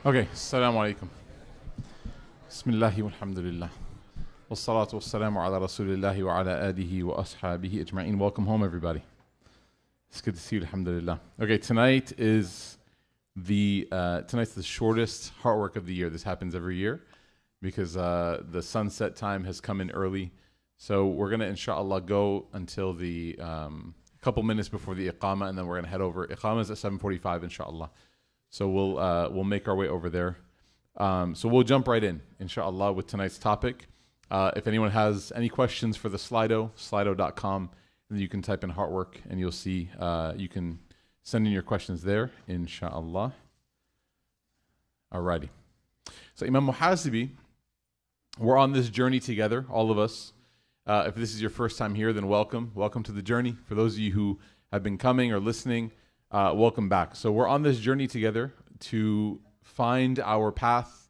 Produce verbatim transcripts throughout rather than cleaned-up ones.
Okay, assalamu alaikum. Bismillahi walhamdulillah. Wassalatu wassalamu ala rasulillahi wa ala alihi wa ashabihi ajma'in. Welcome home, everybody. It's good to see you, alhamdulillah. Okay, tonight is the uh, tonight's the shortest heartwork of the year. This happens every year because uh, the sunset time has come in early. So we're gonna, inshallah, go until the um, couple minutes before the iqama, and then we're gonna head over. Iqama is at seven forty-five, inshallah. So we'll uh, we'll make our way over there. Um, so we'll jump right in, inshallah, with tonight's topic. Uh, if anyone has any questions for the Slido, slido dot com, then you can type in heartwork, and you'll see uh, you can send in your questions there, inshallah. Alrighty. So Imam Muhasibi, we're on this journey together, all of us. Uh, if this is your first time here, then welcome. Welcome to the journey. For those of you who have been coming or listening, Uh, welcome back. So we're on this journey together to find our path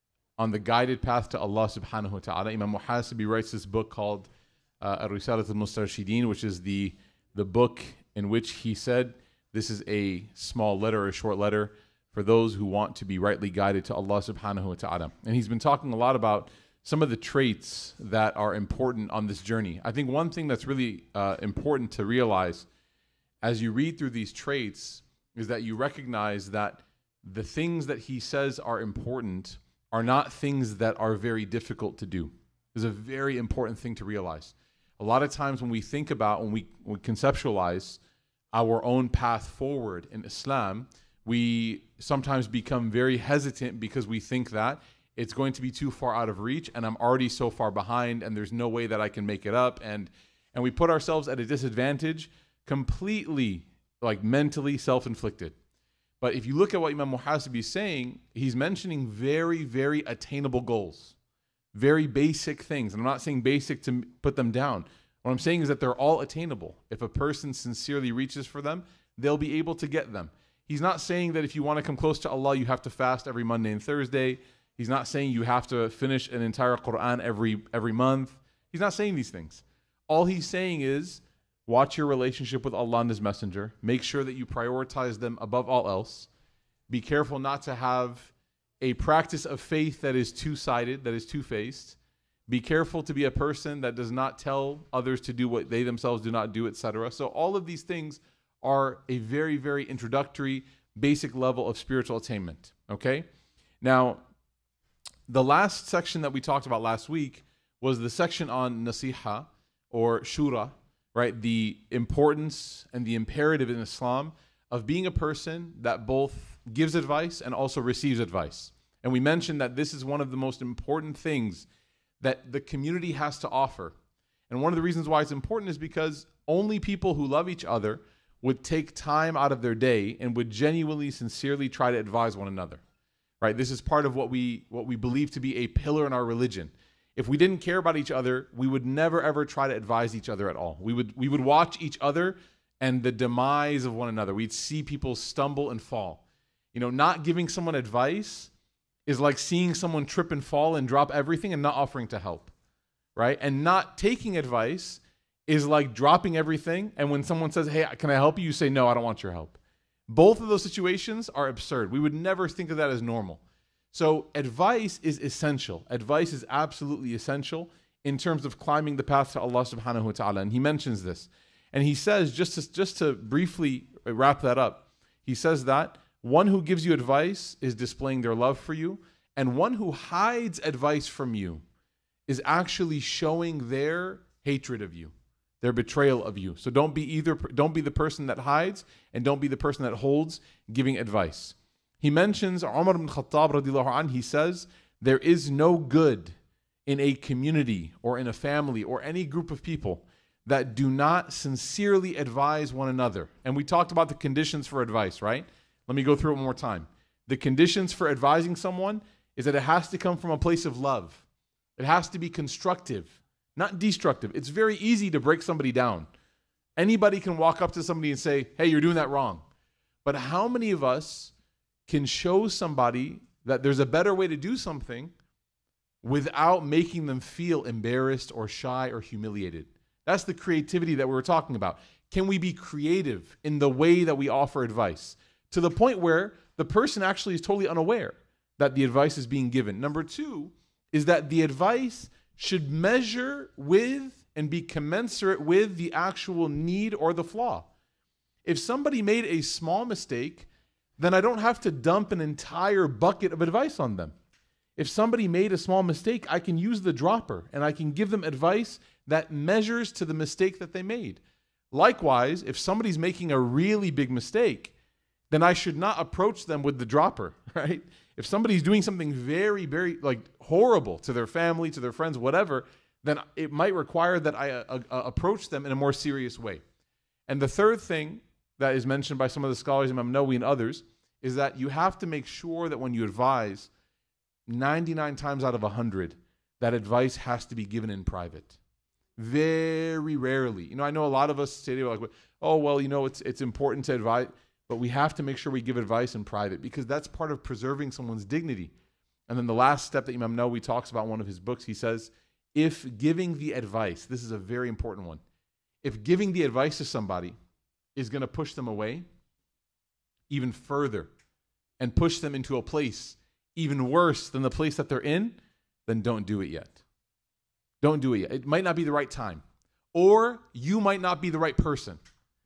on the guided path to Allah subhanahu wa ta'ala. Imam Muhasibi writes this book called uh, Ar-Risalat al-Mustarshideen, which is the, the book in which he said this is a small letter, a short letter for those who want to be rightly guided to Allah subhanahu wa ta'ala. And he's been talking a lot about some of the traits that are important on this journey. I think one thing that's really uh, important to realize as you read through these traits is that you recognize that the things that he says are important are not things that are very difficult to do. This is a very important thing to realize. A lot of times when we think about, when we, when we conceptualize our own path forward in Islam, we sometimes become very hesitant because we think that it's going to be too far out of reach and I'm already so far behind and there's no way that I can make it up. And, and we put ourselves at a disadvantage, completely like mentally self-inflicted. But if you look at what Imam Muhasibi is saying, he's mentioning very, very attainable goals, very basic things. And I'm not saying basic to put them down. What I'm saying is that they're all attainable. If a person sincerely reaches for them, they'll be able to get them. He's not saying that if you want to come close to Allah, you have to fast every Monday and Thursday. He's not saying you have to finish an entire Quran every, every month. He's not saying these things. All he's saying is, watch your relationship with Allah and His Messenger. Make sure that you prioritize them above all else. Be careful not to have a practice of faith that is two-sided, that is two-faced. Be careful to be a person that does not tell others to do what they themselves do not do, et cetera. So all of these things are a very, very introductory, basic level of spiritual attainment. Okay? Now, the last section that we talked about last week was the section on nasiha or shura, right? The importance and the imperative in Islam of being a person that both gives advice and also receives advice. And we mentioned that this is one of the most important things that the community has to offer. And one of the reasons why it's important is because only people who love each other would take time out of their day and would genuinely, sincerely try to advise one another, right? This is part of what we, what we believe to be a pillar in our religion. If we didn't care about each other, we would never ever try to advise each other at all. We would we would watch each other and the demise of one another. We'd see people stumble and fall. You know, not giving someone advice is like seeing someone trip and fall and drop everything and not offering to help, right? And not taking advice is like dropping everything. And when someone says, "Hey, can I help you?" you say, "No, I don't want your help." Both of those situations are absurd. We would never think of that as normal. So advice is essential. Advice is absolutely essential in terms of climbing the path to Allah subhanahu wa ta'ala. And he mentions this. And he says, just to, just to briefly wrap that up, he says that one who gives you advice is displaying their love for you. And one who hides advice from you is actually showing their hatred of you, their betrayal of you. So don't be either, don't be the person that hides and don't be the person that holds giving advice. He mentions Umar ibn Khattab radiallahu anh, he says, there is no good in a community or in a family or any group of people that do not sincerely advise one another. And we talked about the conditions for advice, right? Let me go through it one more time. The conditions for advising someone is that it has to come from a place of love. It has to be constructive, not destructive. It's very easy to break somebody down. Anybody can walk up to somebody and say, "Hey, you're doing that wrong." But how many of us can show somebody that there's a better way to do something without making them feel embarrassed or shy or humiliated? That's the creativity that we were talking about. Can we be creative in the way that we offer advice to the point where the person actually is totally unaware? that the advice is being given. Number two is that the advice should measure with and be commensurate with the actual need or the flaw. If somebody made a small mistake, then I don't have to dump an entire bucket of advice on them. If somebody made a small mistake, I can use the dropper and I can give them advice that measures to the mistake that they made. Likewise, if somebody's making a really big mistake, then I should not approach them with the dropper, right? If somebody's doing something very, very like horrible to their family, to their friends, whatever, then it might require that I uh, uh, approach them in a more serious way. And the third thing that is mentioned by some of the scholars, Imam Nawawi and others, is that you have to make sure that when you advise, ninety-nine times out of one hundred, that advice has to be given in private. Very rarely. You know, I know a lot of us say, like, oh, well, you know, it's it's important to advise, but we have to make sure we give advice in private because that's part of preserving someone's dignity. And then the last step that Imam Nawawi talks about in one of his books, he says, if giving the advice, this is a very important one, if giving the advice to somebody is going to push them away even further and push them into a place even worse than the place that they're in, then don't do it yet. Don't do it yet. It might not be the right time. Or you might not be the right person.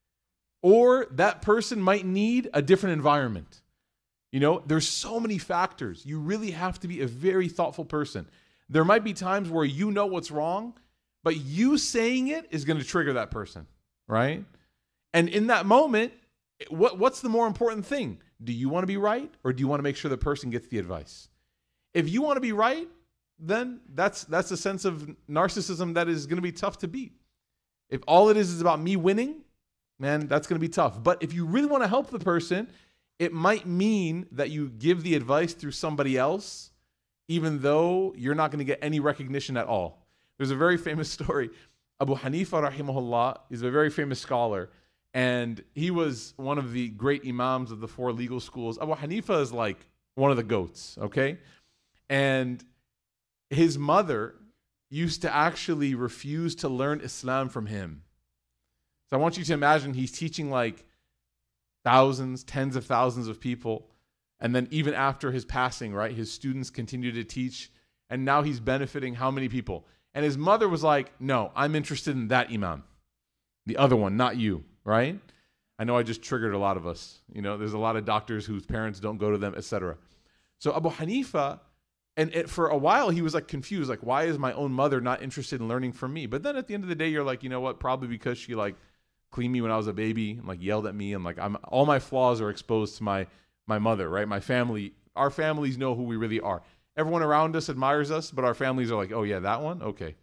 Or that person might need a different environment. You know, there's so many factors. You really have to be a very thoughtful person. There might be times where you know what's wrong, but you saying it is going to trigger that person, right? And in that moment, what, what's the more important thing? Do you want to be right or do you want to make sure the person gets the advice? If you want to be right, then that's that's a sense of narcissism that is going to be tough to beat. If all it is is about me winning, man, that's going to be tough. But if you really want to help the person, it might mean that you give the advice through somebody else, even though you're not going to get any recognition at all. There's a very famous story. Abu Hanifa, rahimahullah, is a very famous scholar. And he was one of the great imams of the four legal schools. Abu Hanifa is like one of the goats, okay? And his mother used to actually refuse to learn Islam from him. So I want you to imagine he's teaching like thousands, tens of thousands of people. And then even after his passing, right, his students continue to teach. And now he's benefiting how many people? And his mother was like, no, I'm interested in that imam. The other one, not you. Right? I know I just triggered a lot of us. You know, there's a lot of doctors whose parents don't go to them, et cetera. So Abu Hanifa, and it, for a while he was like confused, like, why is my own mother not interested in learning from me? But then at the end of the day, you're like, you know what? Probably because she like cleaned me when I was a baby and like yelled at me and like I'm all my flaws are exposed to my my mother, right? My family, our families know who we really are. Everyone around us admires us, but our families are like, oh yeah, that one? Okay.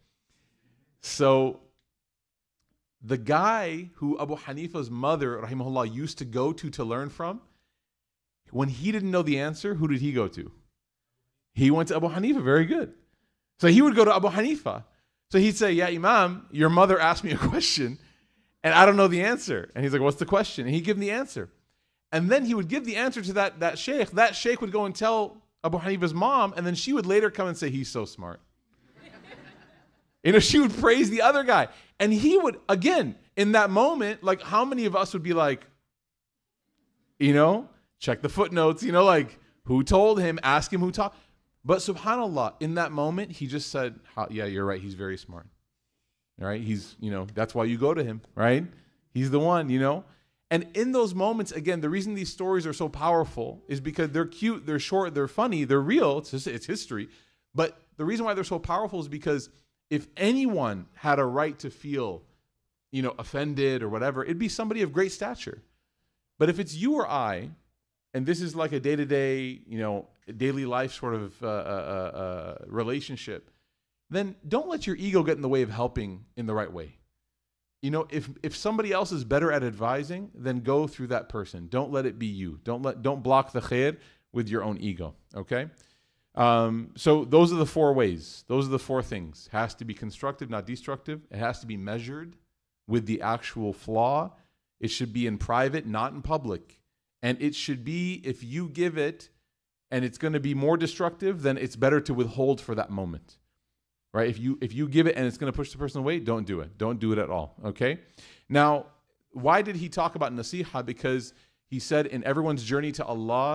So the guy who Abu Hanifa's mother, rahimahullah, used to go to to learn from, when he didn't know the answer, who did he go to? He went to Abu Hanifa. Very good. So he would go to Abu Hanifa. So he'd say, yeah, Imam, your mother asked me a question, and I don't know the answer. And he's like, what's the question? And he'd give him the answer. And then he would give the answer to that, that sheikh. That sheikh would go and tell Abu Hanifa's mom, and then she would later come and say, he's so smart. You know, she would praise the other guy. And he would, again, in that moment, like how many of us would be like, you know, check the footnotes, you know, like who told him, ask him who taught. But subhanAllah, in that moment, he just said, yeah, you're right. He's very smart. All right. He's, you know, that's why you go to him, right? He's the one, you know. And in those moments, again, the reason these stories are so powerful is because they're cute, they're short, they're funny, they're real. It's just, it's history. But the reason why they're so powerful is because if anyone had a right to feel, you know, offended or whatever, it'd be somebody of great stature. But if it's you or I, and this is like a day-to-day, you know, daily life sort of uh, uh, uh, relationship, then don't let your ego get in the way of helping in the right way. You know, if if somebody else is better at advising, then go through that person. Don't let it be you. Don't let don't block the khair with your own ego. Okay. Um, so those are the four ways. Those are the four things. It has to be constructive, not destructive. It has to be measured with the actual flaw. It should be in private, not in public. And it should be, if you give it and it's going to be more destructive, then it's better to withhold for that moment. Right? If you if you give it and it's going to push the person away, don't do it. Don't do it at all. Okay? Now, why did he talk about nasiha? Because he said in everyone's journey to Allah,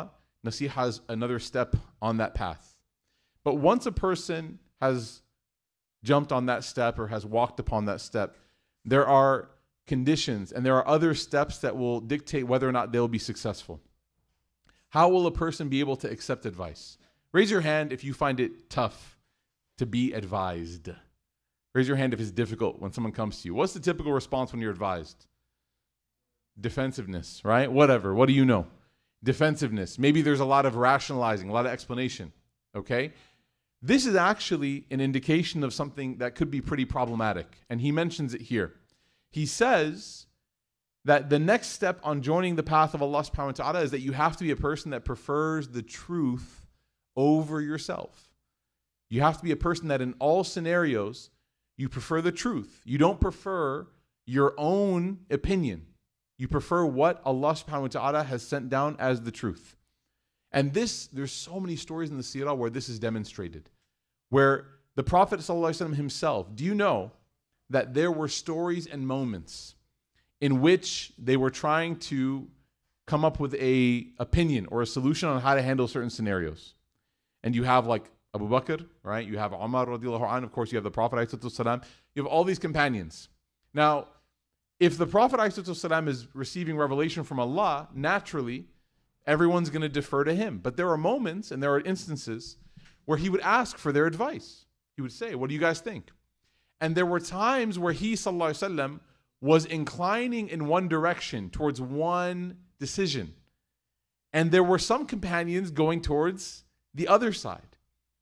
Nasiha is another step on that path. But once a person has jumped on that step or has walked upon that step, there are conditions and there are other steps that will dictate whether or not they'll be successful. How will a person be able to accept advice? Raise your hand if you find it tough to be advised. Raise your hand if it's difficult when someone comes to you. What's the typical response when you're advised? Defensiveness, right? Whatever. What do you know? Defensiveness. Maybe there's a lot of rationalizing, a lot of explanation, okay? This is actually an indication of something that could be pretty problematic, and he mentions it here. He says that the next step on joining the path of Allah subhanahu wa ta'ala is that you have to be a person that prefers the truth over yourself. You have to be a person that in all scenarios, you prefer the truth. You don't prefer your own opinion. You prefer what Allah subhanahu wa ta'ala has sent down as the truth. And this, there's so many stories in the seerah where this is demonstrated. Where the Prophet ﷺ himself, do you know that there were stories and moments in which they were trying to come up with a opinion or a solution on how to handle certain scenarios. And you have like Abu Bakr, right? You have Umar radiallahu anhu. Of course, you have the Prophet ﷺ. You have all these companions. Now, if the Prophet ﷺ is receiving revelation from Allah, naturally, everyone's going to defer to him. But there are moments and there are instances where he would ask for their advice. He would say, what do you guys think? And there were times where he, sallallahu alaihi wasallam, was inclining in one direction towards one decision. And there were some companions going towards the other side.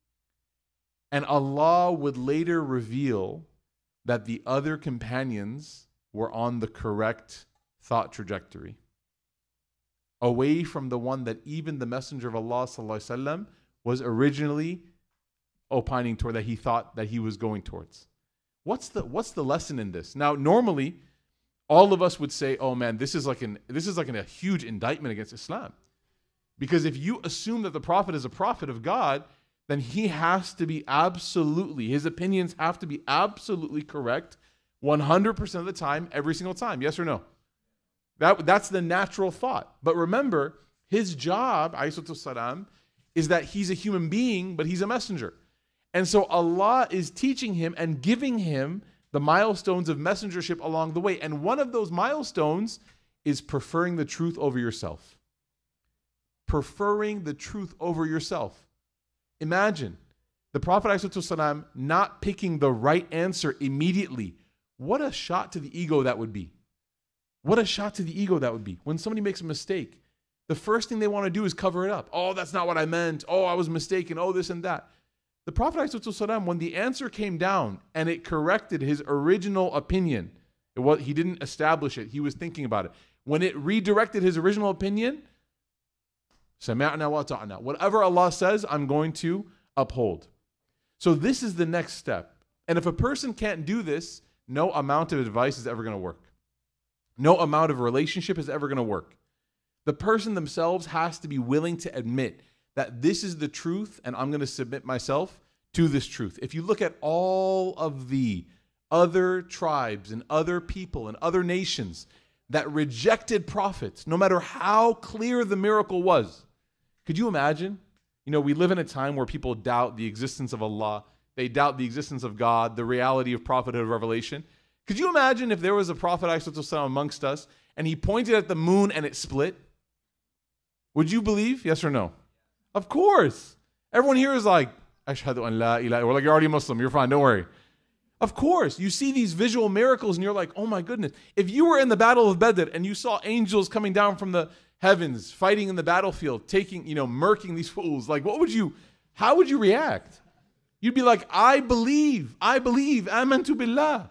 And Allah would later reveal that the other companions were on the correct thought trajectory, away from the one that even the Messenger of Allah sallallahu alaihi wasallam was originally opining toward, that he thought that he was going towards. What's the what's the lesson in this? Now, normally, all of us would say, "Oh man, this is like an this is like an, a huge indictment against Islam," because if you assume that the Prophet is a prophet of God, then he has to be absolutely, his opinions have to be absolutely correct, one hundred percent of the time, every single time. Yes or no? That that's the natural thought. But remember, his job, alayhi salam, is that he's a human being, but he's a messenger. And so Allah is teaching him and giving him the milestones of messengership along the way. And one of those milestones is preferring the truth over yourself. Preferring the truth over yourself. Imagine the Prophet ﷺ not picking the right answer immediately. What a shot to the ego that would be. What a shot to the ego that would be. When somebody makes a mistake, the first thing they want to do is cover it up. Oh, that's not what I meant. Oh, I was mistaken. Oh, this and that. The Prophet ﷺ, when the answer came down and it corrected his original opinion, it was, he didn't establish it. He was thinking about it. When it redirected his original opinion, سَمِعْنَا وَأَطَعْنَا. Whatever Allah says, I'm going to uphold. So this is the next step. And if a person can't do this, no amount of advice is ever going to work. No amount of relationship is ever going to work. The person themselves has to be willing to admit that this is the truth and I'm going to submit myself to this truth. If you look at all of the other tribes and other people and other nations that rejected prophets, no matter how clear the miracle was, could you imagine? You know, we live in a time where people doubt the existence of Allah. They doubt the existence of God, the reality of prophethood of revelation. Could you imagine if there was a prophet ﷺ amongst us and he pointed at the moon and it split? Would you believe? Yes or no? Of course. Everyone here is like, Ashhadu an la ilaha. We're like, you're already Muslim. You're fine. Don't worry. Of course. You see these visual miracles and you're like, oh my goodness. If you were in the battle of Badr and you saw angels coming down from the heavens, fighting in the battlefield, taking, you know, murking these fools, like what would you, how would you react? You'd be like, I believe, I believe, amantu billah.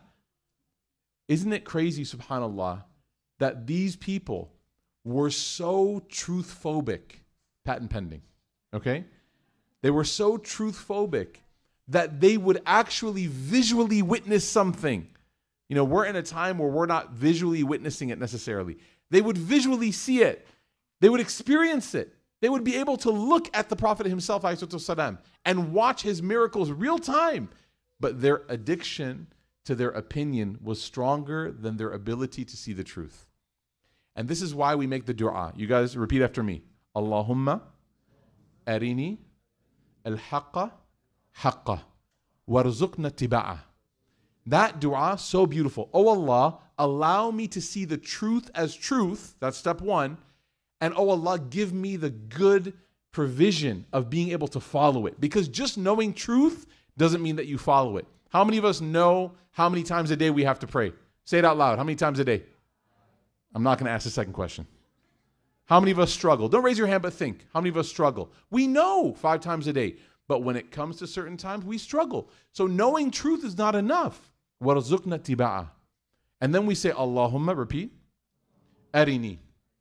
Isn't it crazy, subhanAllah, that these people were so truth-phobic, patent pending, okay? They were so truth-phobic that they would actually visually witness something. You know, we're in a time where we're not visually witnessing it necessarily. They would visually see it. They would experience it. They would be able to look at the Prophet himself, ﷺ, and watch his miracles real time. But their addiction to their opinion was stronger than their ability to see the truth. And this is why we make the dua. You guys repeat after me. Allahumma أرني الحق حقه وارزقنا اتباعه. That dua, so beautiful. Oh Allah, allow me to see the truth as truth. That's step one. And oh Allah, give me the good provision of being able to follow it. Because just knowing truth doesn't mean that you follow it. How many of us know how many times a day we have to pray? Say it out loud. How many times a day? I'm not going to ask the second question. How many of us struggle? Don't raise your hand, but think. How many of us struggle? We know five times a day. But when it comes to certain times, we struggle. So knowing truth is not enough. وَرْزُقْنَا اتِّبَاعَهُ. And then we say, Allahumma, repeat, أَرِنِي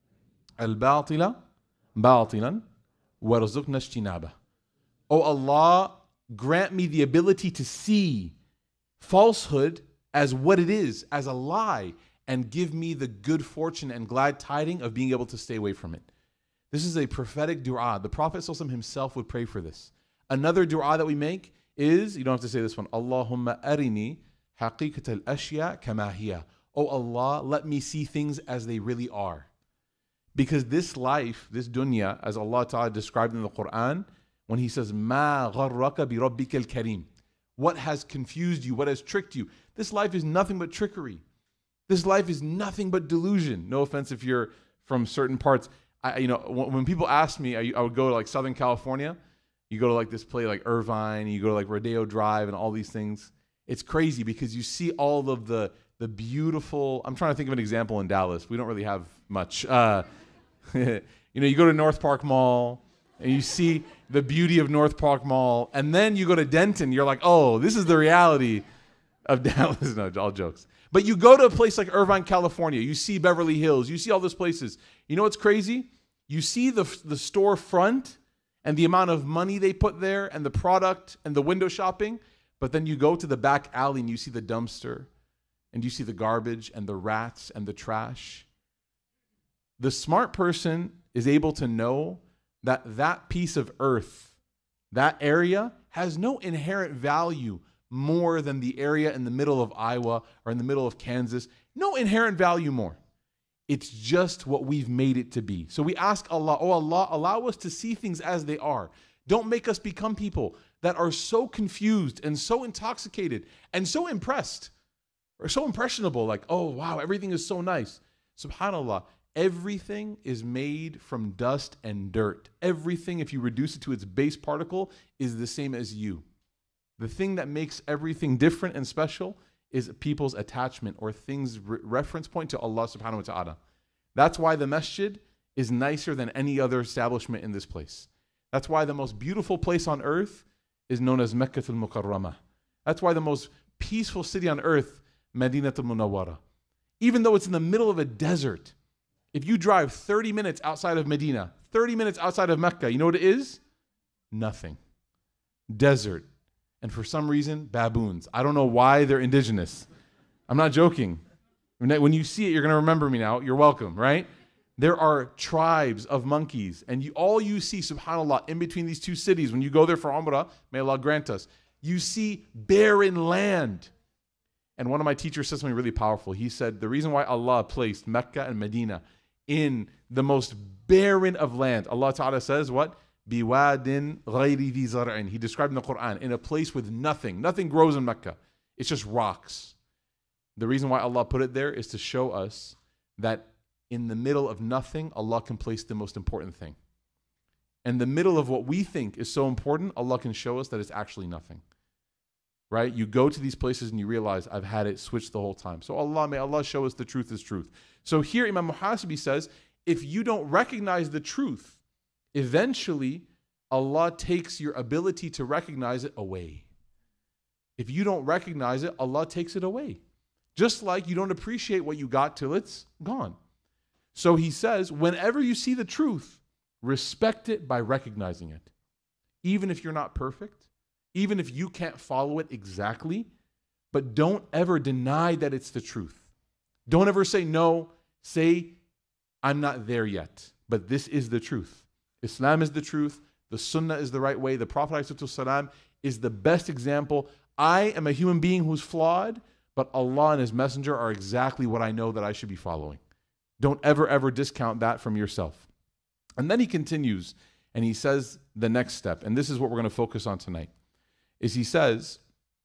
الْبَاطِلَ بَاطِلًا وَرْزُقْنَا اجْتِنَابَهُ. Oh Allah, grant me the ability to see falsehood as what it is, as a lie, and give me the good fortune and glad tiding of being able to stay away from it. This is a prophetic dua. The Prophet ﷺ himself would pray for this. Another dua that we make is, you don't have to say this one, Allahumma arini haqiqat al-ashya kama hiya. Oh Allah, let me see things as they really are. Because this life, this dunya, as Allah Ta'ala described in the Quran, when He says, Ma gharraka bi rabbika al-kareem. What has confused you? What has tricked you? This life is nothing but trickery. This life is nothing but delusion. No offense if you're from certain parts. I, you know, when, when people ask me, I, I would go to like Southern California. You go to like this place like Irvine, you go to like Rodeo Drive and all these things. It's crazy because you see all of the the beautiful, I'm trying to think of an example in Dallas. We don't really have much. Uh, you know, you go to North Park Mall and you see the beauty of North Park Mall. And then you go to Denton, you're like, oh, this is the reality of Dallas. No, all jokes. But you go to a place like Irvine, California. You see Beverly Hills. You see all those places. You know what's crazy? You see the the storefront and the amount of money they put there and the product and the window shopping. But then you go to the back alley and you see the dumpster and you see the garbage and the rats and the trash. The smart person is able to know that that piece of earth, that area, has no inherent value more than the area in the middle of Iowa or in the middle of Kansas. No inherent value more. It's just what we've made it to be. So we ask Allah, oh Allah, allow us to see things as they are. Don't make us become people that are so confused and so intoxicated and so impressed or so impressionable. Like, oh wow, everything is so nice. SubhanAllah, everything is made from dust and dirt. Everything, if you reduce it to its base particle, is the same as you. The thing that makes everything different and special is people's attachment or things re- reference point to Allah subhanahu wa ta'ala. That's why the masjid is nicer than any other establishment in this place. That's why the most beautiful place on earth is known as Mecca al-Mukarramah. That's why the most peaceful city on earth, Medina al-Munawwara. Even though it's in the middle of a desert, if you drive thirty minutes outside of Medina, thirty minutes outside of Mecca, you know what it is? Nothing. Desert. And for some reason, baboons. I don't know why they're indigenous. I'm not joking. When you see it, you're going to remember me now. You're welcome, right? There are tribes of monkeys. And you, all you see, subhanAllah, in between these two cities, when you go there for Umrah, may Allah grant us, you see barren land. And one of my teachers said something really powerful. He said, the reason why Allah placed Mecca and Medina in the most barren of land, Allah Ta'ala says what? Biwadin ghayri dhi zar'in. He described in the Quran, in a place with nothing. Nothing grows in Mecca. It's just rocks. The reason why Allah put it there is to show us that in the middle of nothing, Allah can place the most important thing. In the middle of what we think is so important, Allah can show us that it's actually nothing. Right? You go to these places and you realize, I've had it switched the whole time. So Allah, may Allah show us the truth is truth. So here Imam Muhasibi says, if you don't recognize the truth, eventually, Allah takes your ability to recognize it away. If you don't recognize it, Allah takes it away. Just like you don't appreciate what you got till it's gone. So he says, whenever you see the truth, respect it by recognizing it. Even if you're not perfect, even if you can't follow it exactly, but don't ever deny that it's the truth. Don't ever say no. Say, I'm not there yet, but this is the truth. Islam is the truth. The Sunnah is the right way. The Prophet ﷺ is the best example. I am a human being who's flawed, but Allah and His Messenger are exactly what I know that I should be following. Don't ever, ever discount that from yourself. And then he continues, And he says the next step, and this is what we're going to focus on tonight, is he says,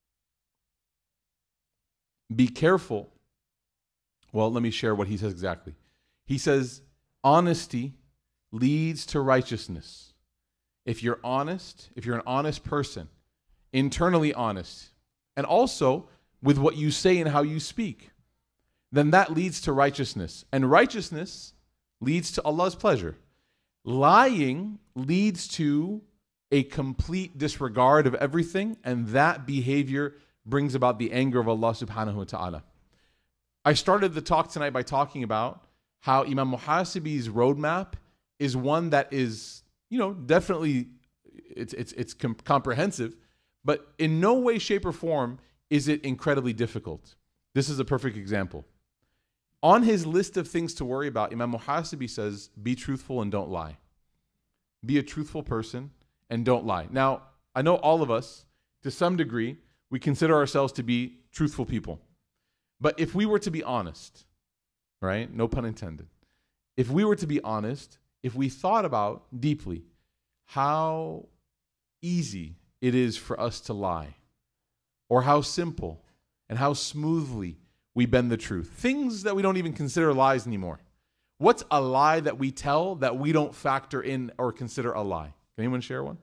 be careful. Well, let me share what he says exactly. He says, honesty leads to righteousness. If you're honest, if you're an honest person, internally honest, and also with what you say and how you speak, then that leads to righteousness. And righteousness leads to Allah's pleasure. Lying leads to a complete disregard of everything, and that behavior brings about the anger of Allah subhanahu wa ta'ala. I started the talk tonight by talking about how Imam Muhasibi's roadmap is one that is, you know, definitely it's it's it's com- comprehensive, but in no way, shape, or form is it incredibly difficult. This is a perfect example. On his list of things to worry about, Imam Muhasibi says, be truthful and don't lie. Be a truthful person and don't lie. Now, I know all of us, to some degree, we consider ourselves to be truthful people. But if we were to be honest, right? No pun intended. If we were to be honest, if we thought about deeply how easy it is for us to lie, or how simple and how smoothly we bend the truth, things that we don't even consider lies anymore. What's a lie that we tell that we don't factor in or consider a lie? Can anyone share one?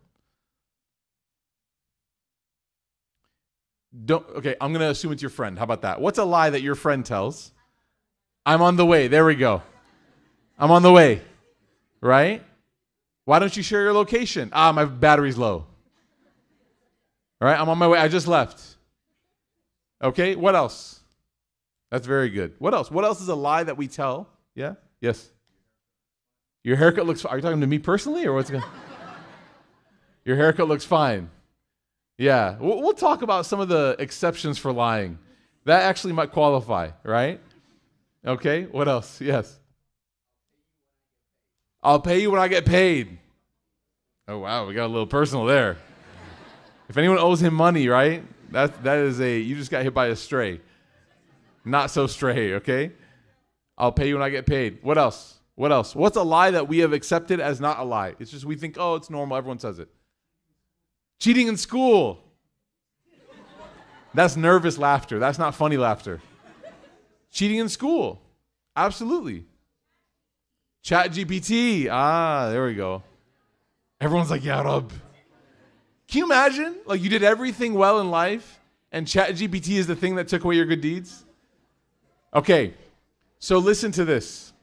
Don't, okay, I'm going to assume it's your friend. How about that? What's a lie that your friend tells? I'm on the way. There we go. I'm on the way. Right? Why don't you share your location? Ah, my battery's low. All right, I'm on my way. I just left. Okay, what else? That's very good. What else? What else is a lie that we tell? Yeah? Yes. Your haircut looks fine. Are you talking to me personally or what's going on? Your haircut looks fine. Yeah. We'll, we'll talk about some of the exceptions for lying. That actually might qualify, right? Okay. What else? Yes. I'll pay you when I get paid. Oh, wow. We got a little personal there. If anyone owes him money, right? That, that is a, you just got hit by a stray. Not so stray, okay? I'll pay you when I get paid. What else? What else? What's a lie that we have accepted as not a lie? It's just we think, oh, it's normal. Everyone says it. Cheating in school. That's nervous laughter. That's not funny laughter. Cheating in school. Absolutely. Chat G P T. Ah, there we go. Everyone's like, Ya Rab. Can you imagine? Like you did everything well in life and Chat G P T is the thing that took away your good deeds? Okay, so listen to this.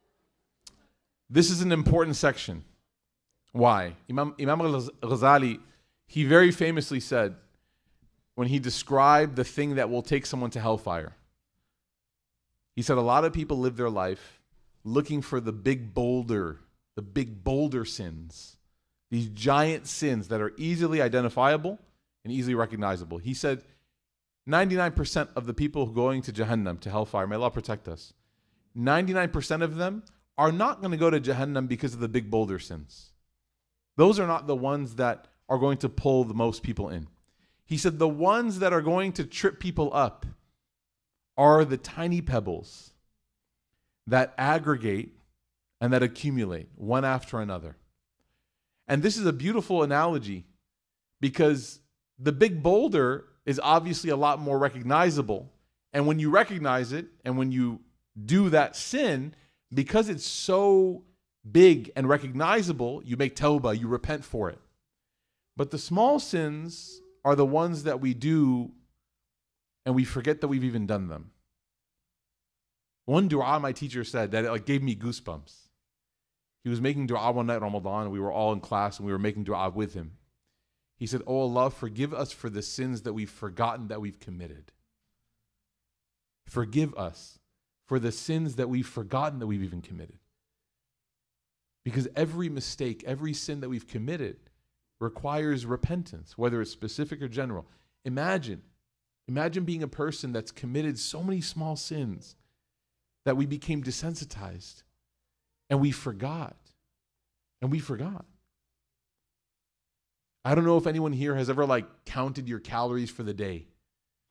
This is an important section. Why? Imam, Imam Ghazali, he very famously said, when he described the thing that will take someone to hellfire, he said a lot of people live their life looking for the big boulder, the big boulder sins, these giant sins that are easily identifiable and easily recognizable. He said ninety-nine percent of the people going to Jahannam, to hellfire, may Allah protect us, ninety-nine percent of them are not going to go to Jahannam because of the big boulder sins. Those are not the ones that are going to pull the most people in. He said the ones that are going to trip people up are the tiny pebbles that aggregate and that accumulate one after another. And this is a beautiful analogy because the big boulder is obviously a lot more recognizable. And when you recognize it and when you do that sin, because it's so big and recognizable, you make tawbah, you repent for it. But the small sins are the ones that we do and we forget that we've even done them. One dua my teacher said that it like gave me goosebumps. He was making dua one night in Ramadan and we were all in class and we were making dua with him. He said, "Oh Allah, forgive us for the sins that we've forgotten that we've committed. Forgive us for the sins that we've forgotten that we've even committed." Because every mistake, every sin that we've committed requires repentance, whether it's specific or general. Imagine, imagine being a person that's committed so many small sins that we became desensitized and we forgot. And we forgot. I don't know if anyone here has ever like counted your calories for the day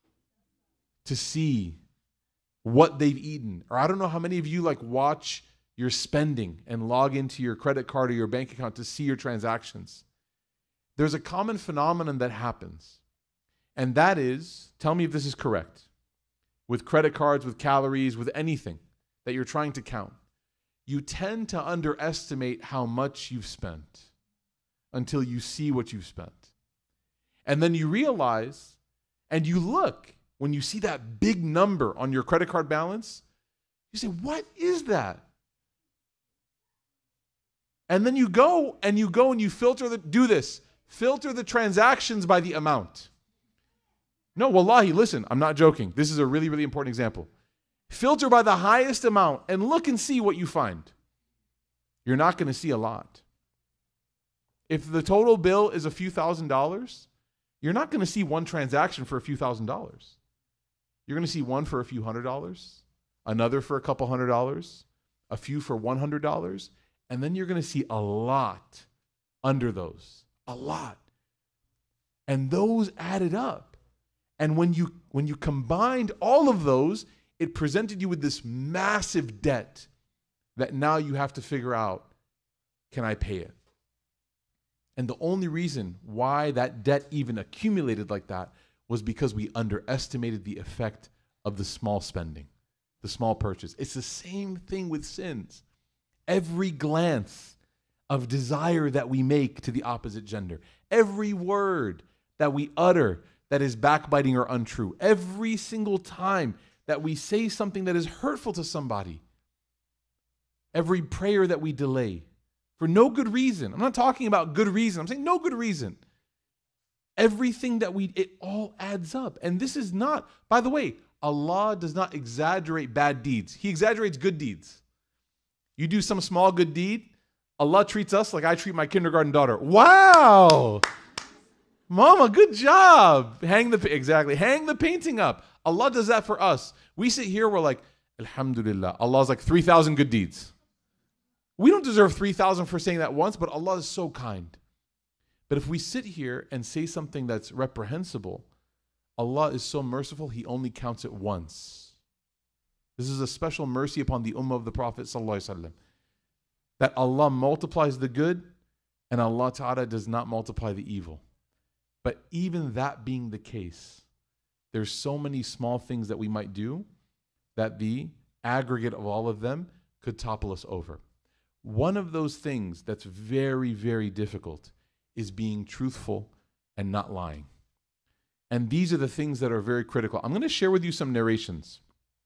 to see what they've eaten. Or I don't know how many of you like watch your spending and log into your credit card or your bank account to see your transactions, there's a common phenomenon that happens. And that is, tell me if this is correct, with credit cards, with calories, with anything that you're trying to count, you tend to underestimate how much you've spent until you see what you've spent. And then you realize, and you look, when you see that big number on your credit card balance, you say, what is that? And then you go and you go and you filter the, do this, filter the transactions by the amount. No, wallahi, listen, I'm not joking. This is a really, really important example. Filter by the highest amount and look and see what you find. You're not going to see a lot. If the total bill is a few thousand dollars, you're not going to see one transaction for a few thousand dollars. You're going to see one for a few hundred dollars, another for a couple hundred dollars, a few for one hundred dollars, and then you're going to see a lot under those, a lot. And those added up. And when you when you combined all of those, it presented you with this massive debt that now you have to figure out, can I pay it? And the only reason why that debt even accumulated like that was because we underestimated the effect of the small spending, the small purchase. It's the same thing with sins. Every glance of desire that we make to the opposite gender, every word that we utter that is backbiting or untrue, every single time that we say something that is hurtful to somebody, every prayer that we delay for no good reason. I'm not talking about good reason. I'm saying no good reason. Everything that we, it all adds up. And this is not, by the way, Allah does not exaggerate bad deeds. He exaggerates good deeds. You do some small good deed, Allah treats us like I treat my kindergarten daughter. Wow! Mama, good job. Hang the, exactly, hang the painting up. Allah does that for us. We sit here, we're like, Alhamdulillah. Allah's like three thousand good deeds. We don't deserve three thousand for saying that once, but Allah is so kind. But if we sit here and say something that's reprehensible, Allah is so merciful, He only counts it once. This is a special mercy upon the ummah of the Prophet ﷺ, that Allah multiplies the good and Allah Ta'ala does not multiply the evil. But even that being the case, there's so many small things that we might do that the aggregate of all of them could topple us over. One of those things that's very, very difficult is being truthful and not lying. And these are the things that are very critical. I'm going to share with you some narrations.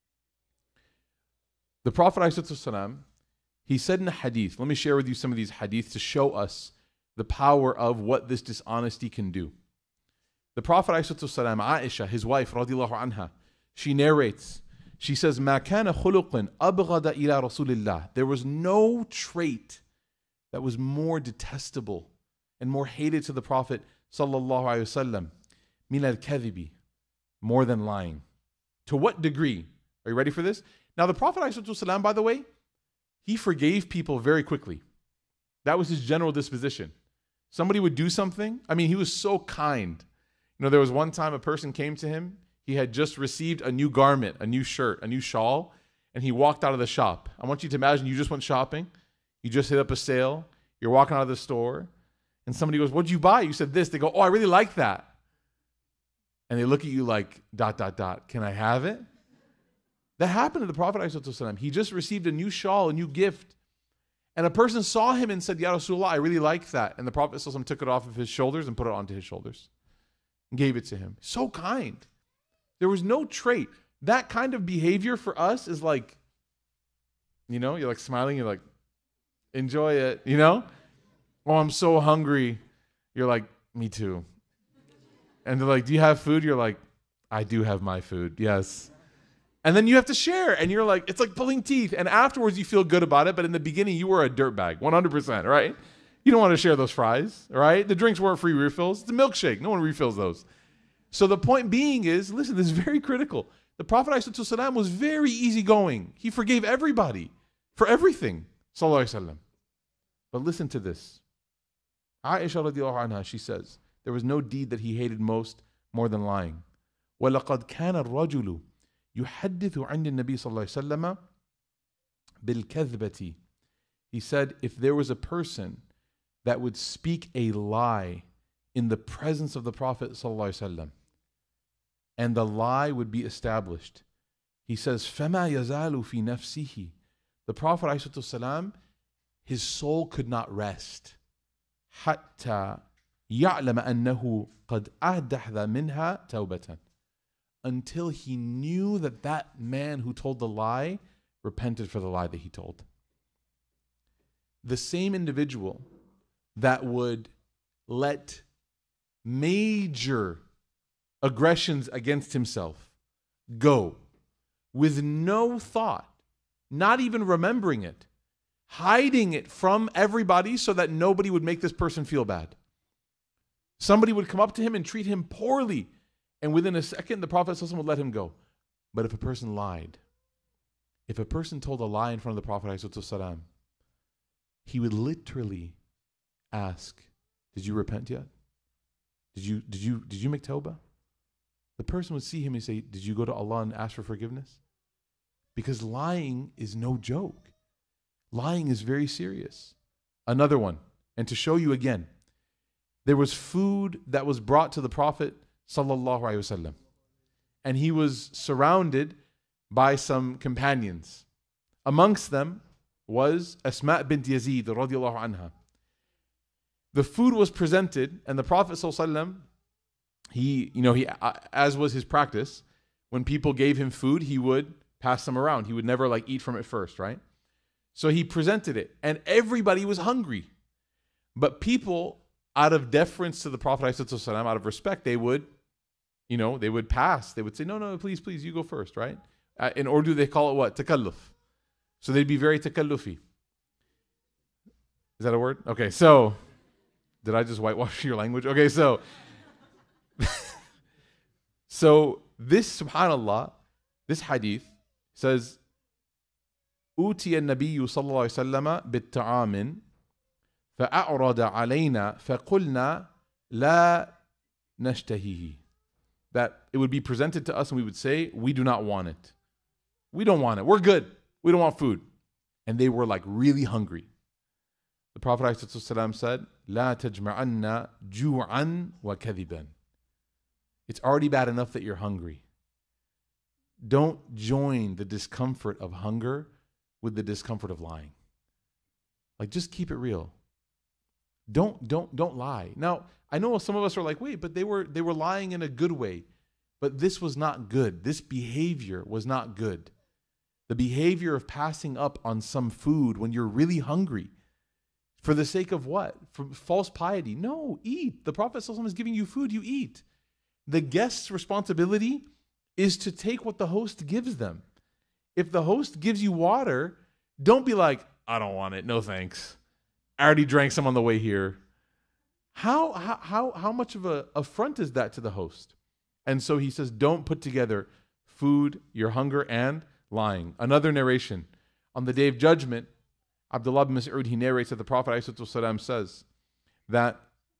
The Prophet ﷺ, he said in a hadith, let me share with you some of these hadiths to show us the power of what this dishonesty can do. The Prophet ﷺ, Aisha, his wife, radiallahu anha, she narrates, she says, مَا كَانَ خُلُقٍ أَبْغَضَ إِلَىٰ رَسُولِ اللَّهِ. There was no trait that was more detestable and more hated to the Prophet sallallahu alaihi wasallam, مِنَ الْكَذِبِ, more than lying. To what degree? Are you ready for this? Now the Prophet ﷺ, by the way, he forgave people very quickly. That was his general disposition. Somebody would do something. I mean, he was so kind. You know, there was one time a person came to him. He had just received a new garment, a new shirt, a new shawl, and he walked out of the shop. I want you to imagine you just went shopping. You just hit up a sale. You're walking out of the store, and somebody goes, "What'd you buy?" You said this. They go, "Oh, I really like that." And they look at you like, dot, dot, dot. Can I have it? That happened to the Prophet ﷺ. He just received a new shawl, a new gift. And a person saw him and said, "Ya Rasulullah, I really like that." And the Prophet ﷺ took it off of his shoulders and put it onto his shoulders and gave it to him. So kind. There was no trait. That kind of behavior for us is like, you know, you're like smiling, you're like, enjoy it, you know? Oh, I'm so hungry. You're like, me too. And they're like, do you have food? You're like, I do have my food, yes. And then you have to share, and you're like, it's like pulling teeth. And afterwards, you feel good about it, but in the beginning, you were a dirtbag, one hundred percent, right? You don't want to share those fries, right? The drinks weren't free refills. It's a milkshake. No one refills those. So the point being is, listen, this is very critical. The Prophet ﷺ was very easygoing. He forgave everybody for everything, sallallahu alaihi wasallam. But listen to this. Aisha radiallahu anha, she says, there was no deed that he hated most more than lying. وَلَقَدْ كَانَ الرَّجُلُ يُحَدِّثُ عَنْدِ النَّبِي صلى الله عليه وسلم بِالْكَذْبَةِ He said, if there was a person that would speak a lie in the presence of the Prophet ﷺ, and the lie would be established, he says, فَمَا يَزَالُ فِي نَفْسِهِ. The Prophet ﷺ, his soul could not rest. حَتَّى يَعْلَمَ أَنَّهُ قَدْ أَهْدَحْذَ مِنْهَا تَوْبَةً. Until he knew that that man who told the lie repented for the lie that he told. The same individual that would let major aggressions against himself go with no thought, not even remembering it, hiding it from everybody so that nobody would make this person feel bad. Somebody would come up to him and treat him poorly, and within a second, the Prophet ﷺ would let him go. But if a person lied, if a person told a lie in front of the Prophet ﷺ, he would literally ask, did you repent yet? Did you, did you, did you make tawbah? The person would see him and say, did you go to Allah and ask for forgiveness? Because lying is no joke. Lying is very serious. Another one, and to show you again, there was food that was brought to the Prophet sallallahu alaihi wasallam, and he was surrounded by some companions. Amongst them was Asma bint Yazid radiallahu anha. The food was presented, and the Prophet sallallahu alaihi wasallam, he, you know, he, as was his practice, when people gave him food, he would pass them around. He would never like eat from it first, right? So he presented it, and everybody was hungry. But people, out of deference to the Prophet ﷺ, out of respect, they would, you know, they would pass. They would say, no, no, please, please, you go first, right? Uh, in Urdu, they call it what? Takalluf. So they'd be very takallufi. Is that a word? Okay, so, did I just whitewash your language? Okay, so, so this, subhanAllah, this hadith says, أوتي النبي صلى الله عليه وسلم بالطعام فأعرض علينا فقلنا لا نشتهيه. That it would be presented to us and we would say, we do not want it. We don't want it. We're good. We don't want food. And they were like really hungry. The Prophet ﷺ said, لا تجمعن جوعا وكذبا. It's already bad enough that you're hungry. Don't join the discomfort of hunger with the discomfort of lying. Like, just keep it real. Don't don't don't lie. Now, I know some of us are like, wait, but they were they were lying in a good way. But this was not good. This behavior was not good. The behavior of passing up on some food when you're really hungry. For the sake of what? For false piety. No, eat. The Prophet ﷺ is giving you food, you eat. The guest's responsibility is to take what the host gives them. If the host gives you water, don't be like, I don't want it, no thanks. I already drank some on the way here. How how how, how much of a affront is that to the host? And so he says, don't put together food, your hunger, and lying. Another narration. On the Day of Judgment, Abdullah bin Mas'ud, he narrates that the Prophet ﷺ says that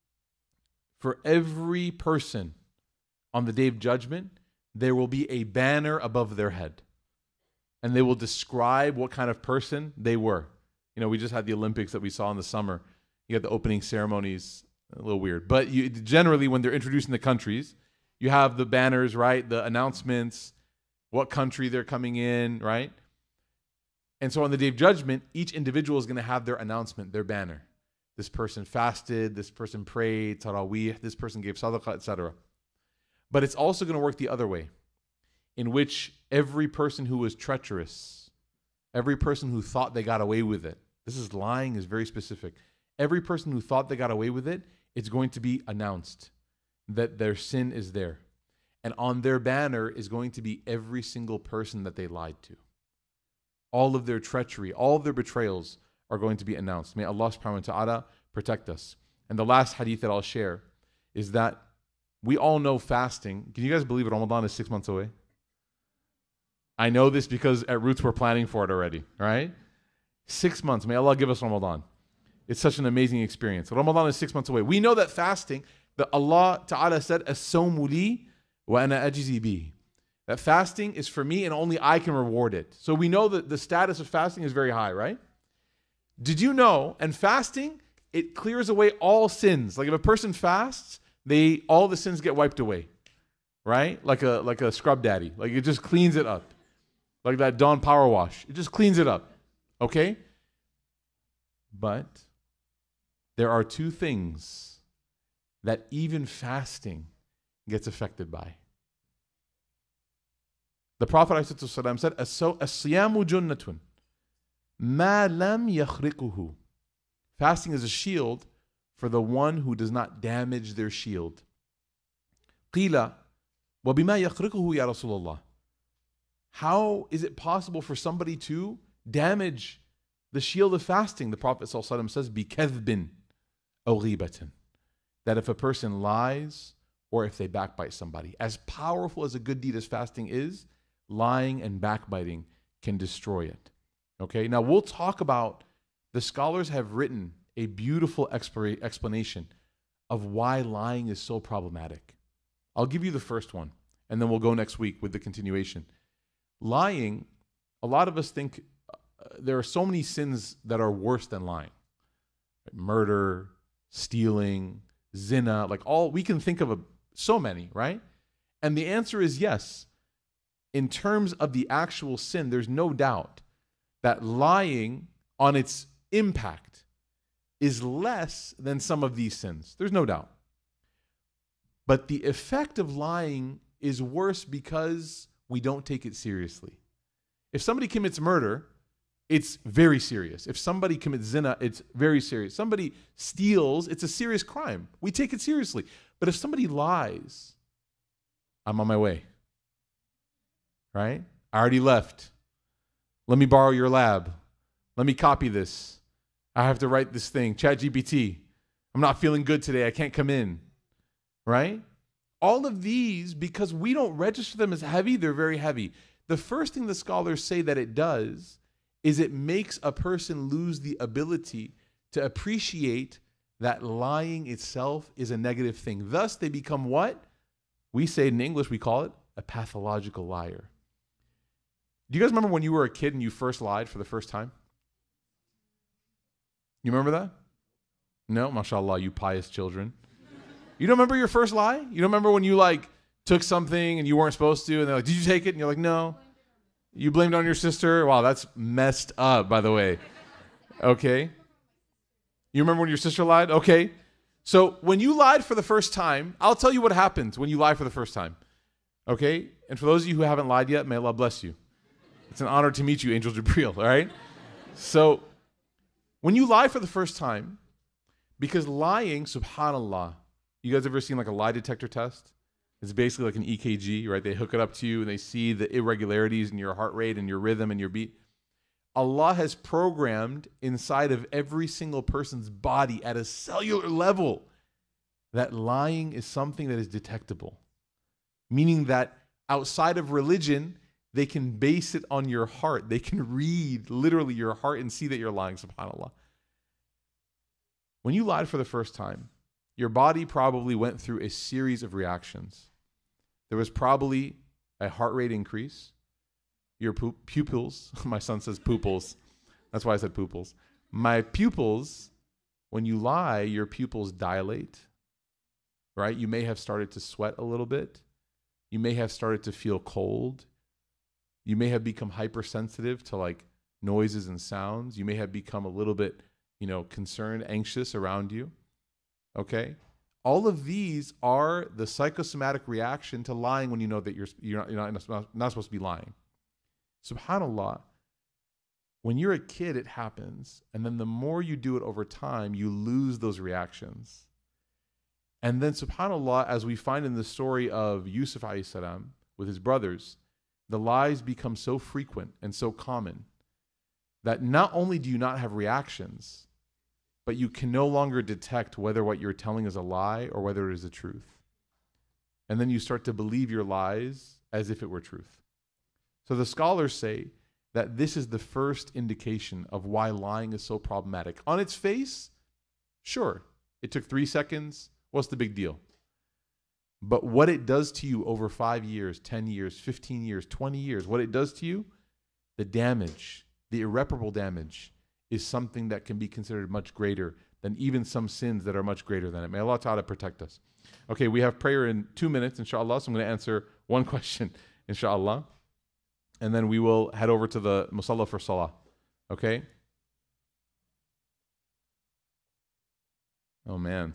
for every person on the Day of Judgment, there will be a banner above their head. And they will describe what kind of person they were. You know, we just had the Olympics that we saw in the summer. You got the opening ceremonies, a little weird. But you, generally, when they're introducing the countries, you have the banners, right? The announcements, what country they're coming in, right? And so on the Day of Judgment, each individual is going to have their announcement, their banner. This person fasted, this person prayed, tarawih, this person gave sadaqah, et cetera. But it's also going to work the other way, in which every person who was treacherous, every person who thought they got away with it, this is lying, is very specific. Every person who thought they got away with it, it's going to be announced that their sin is there. And on their banner is going to be every single person that they lied to. All of their treachery, all of their betrayals are going to be announced. May Allah subhanahu wa ta'ala protect us. And the last hadith that I'll share is that we all know fasting. Can you guys believe it? Ramadan is six months away? I know this because at Roots we're planning for it already, right? Six months. May Allah give us Ramadan. It's such an amazing experience. Ramadan is six months away. We know that fasting, that Allah Ta'ala said, As-sawmu li wa ana ajzi bi. That fasting is for me and only I can reward it. So we know that the status of fasting is very high, right? Did you know? And fasting, it clears away all sins. Like if a person fasts, they all the sins get wiped away, right? Like a like a scrub daddy. Like it just cleans it up. Like that Dawn power wash. It just cleans it up. Okay? But there are two things that even fasting gets affected by. The Prophet ﷺ said, "As-siyamu junnatun, ma lam yakhriquhu." Fasting is a shield for the one who does not damage their shield. Qila, wa bima yakhriquhu ya Rasulullah. How is it possible for somebody to damage the shield of fasting? The Prophet ﷺ says, "Bikadhbin aw ghibatin." That if a person lies or if they backbite somebody. As powerful as a good deed as fasting is, lying and backbiting can destroy it. Okay, now we'll talk about, the scholars have written a beautiful expla- explanation of why lying is so problematic. I'll give you the first one, and then we'll go next week with the continuation. Lying, a lot of us think uh, there are so many sins that are worse than lying. Murder, stealing, zina, like all, we can think of a, so many, right? And the answer is yes. In terms of the actual sin, there's no doubt that lying on its impact is less than some of these sins. There's no doubt. But the effect of lying is worse because we don't take it seriously. If somebody commits murder, it's very serious. If somebody commits zina, it's very serious. Somebody steals, it's a serious crime. We take it seriously. But if somebody lies, I'm on my way. Right? I already left. Let me borrow your lab. Let me copy this. I have to write this thing. ChatGPT. I'm not feeling good today. I can't come in. Right? All of these, because we don't register them as heavy, they're very heavy. The first thing the scholars say that it does is it makes a person lose the ability to appreciate that lying itself is a negative thing. Thus, they become what? We say in English, we call it a pathological liar. Do you guys remember when you were a kid and you first lied for the first time? You remember that? No? MashaAllah, you pious children. You don't remember your first lie? You don't remember when you like took something and you weren't supposed to and they're like, did you take it? And you're like, no. You blamed it on your sister? Wow, that's messed up, by the way. Okay. You remember when your sister lied? Okay. So when you lied for the first time, I'll tell you what happens when you lie for the first time. Okay? And for those of you who haven't lied yet, may Allah bless you. It's an honor to meet you, Angel Jibreel, all right? So when you lie for the first time, because lying, subhanAllah, you guys ever seen like a lie detector test? It's basically like an E K G, right? They hook it up to you and they see the irregularities in your heart rate and your rhythm and your beat. Allah has programmed inside of every single person's body at a cellular level that lying is something that is detectable. Meaning that outside of religion, they can base it on your heart. They can read literally your heart and see that you're lying, subhanAllah. When you lied for the first time, your body probably went through a series of reactions. There was probably a heart rate increase. Your pu- pupils, my son says pupils. That's why I said pupils. My pupils, when you lie, your pupils dilate, right? You may have started to sweat a little bit. You may have started to feel cold. You may have become hypersensitive to like noises and sounds. You may have become a little bit, you know, concerned, anxious around you. Okay? All of these are the psychosomatic reaction to lying when you know that you're you're not, you're not, not supposed to be lying. SubhanAllah, when you're a kid, it happens. And then the more you do it over time, you lose those reactions. And then SubhanAllah, as we find in the story of Yusuf alayhi salam with his brothers, the lies become so frequent and so common that not only do you not have reactions, but you can no longer detect whether what you're telling is a lie or whether it is the truth. And then you start to believe your lies as if it were truth. So the scholars say that this is the first indication of why lying is so problematic. On its face, sure, it took three seconds. What's the big deal? But what it does to you over five years, ten years, fifteen years, twenty years, what it does to you, the damage, the irreparable damage, is something that can be considered much greater than even some sins that are much greater than it. May Allah Ta'ala protect us. Okay, we have prayer in two minutes, inshallah, so I'm going to answer one question, inshallah, and then we will head over to the musalla for salah. Okay? Oh, man.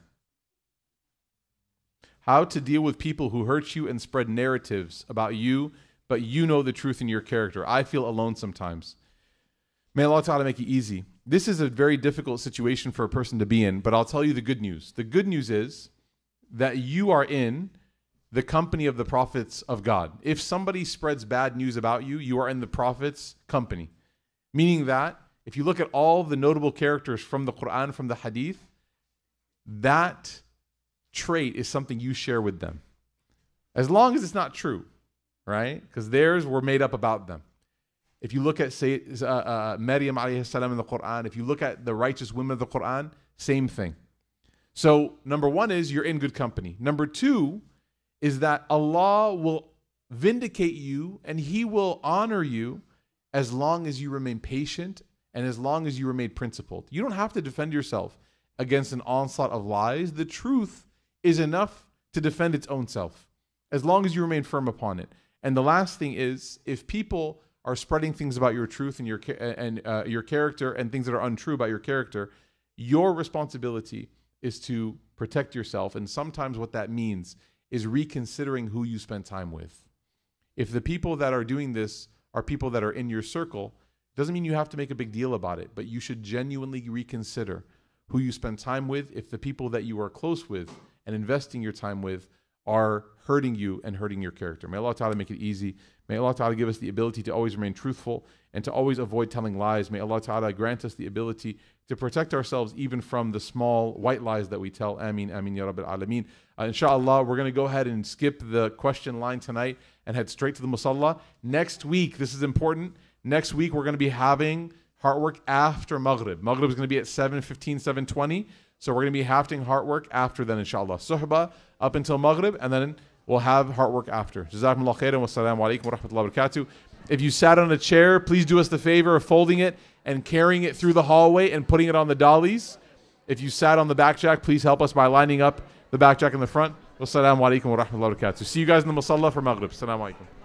How to deal with people who hurt you and spread narratives about you, but you know the truth in your character. I feel alone sometimes. May Allah Ta'ala make it easy. This is a very difficult situation for a person to be in, but I'll tell you the good news. The good news is that you are in the company of the prophets of God. If somebody spreads bad news about you, you are in the prophets' company. Meaning that if you look at all the notable characters from the Quran, from the Hadith, that trait is something you share with them. As long as it's not true, right? Because theirs were made up about them. If you look at say, uh, uh, Maryam alayhi salam in the Quran, if you look at the righteous women of the Quran, same thing. So number one is you're in good company. Number two is that Allah will vindicate you and He will honor you as long as you remain patient and as long as you remain principled. You don't have to defend yourself against an onslaught of lies. The truth is enough to defend its own self, as long as you remain firm upon it. And the last thing is, if people are spreading things about your truth and your and uh, your character and things that are untrue about your character, your responsibility is to protect yourself. And sometimes what that means is reconsidering who you spend time with. If the people that are doing this are people that are in your circle, doesn't mean you have to make a big deal about it, but you should genuinely reconsider who you spend time with. If the people that you are close with and investing your time with are hurting you and hurting your character. May Allah Ta'ala make it easy. May Allah Ta'ala give us the ability to always remain truthful and to always avoid telling lies. May Allah Ta'ala grant us the ability to protect ourselves even from the small white lies that we tell. Ameen, ameen, ya Rabbil Alameen. Uh, inshallah, we're going to go ahead and skip the question line tonight and head straight to the musalla. Next week, this is important. Next week, we're going to be having heart work after Maghrib. Maghrib is going to be at seven fifteen, seven twenty. So we're going to be having heart work after then, inshallah. Suhbah up until Maghrib, and then we'll have heart work after. Jazakumullah khairan wa assalamu alaikum wa rahmatullahi wa barakatuh. If you sat on a chair, please do us the favor of folding it and carrying it through the hallway and putting it on the dollies. If you sat on the back jack, please help us by lining up the back jack in the front. Wassalamu alaikum wa rahmatullahi wa barakatuh. See you guys in the musalla for Maghrib. Assalamu alaikum.